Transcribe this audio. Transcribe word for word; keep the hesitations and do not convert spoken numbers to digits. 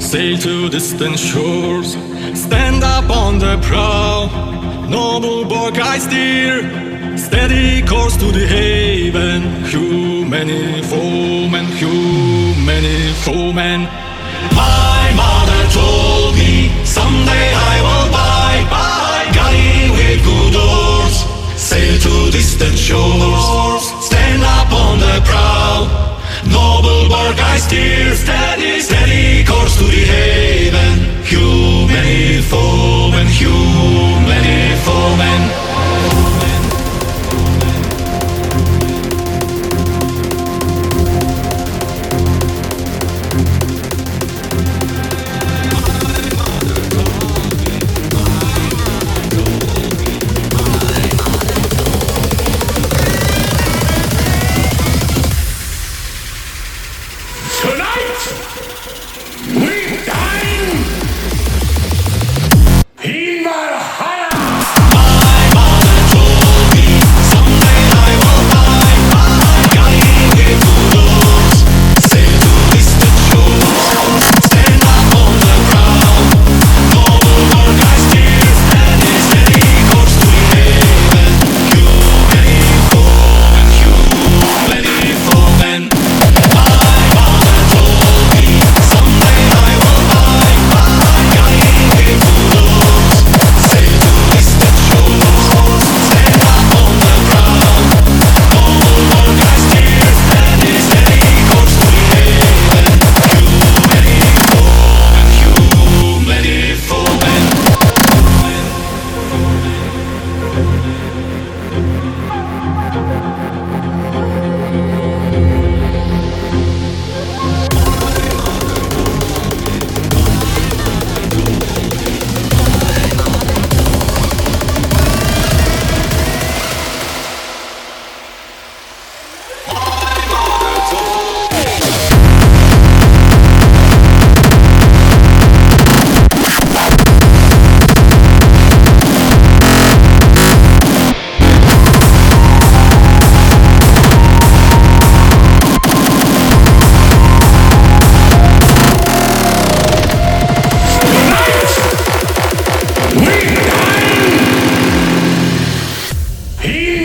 sail to distant shores, stand up on the prow, noble bark I steer, steady course to the haven, human foemen, human foemen. My mother told me, someday I will buy, buy, galley with good oars, sail to distant shores, stand up on the prow, noble bark I steer, steady, steady course to the haven, human foemen, human foemen. He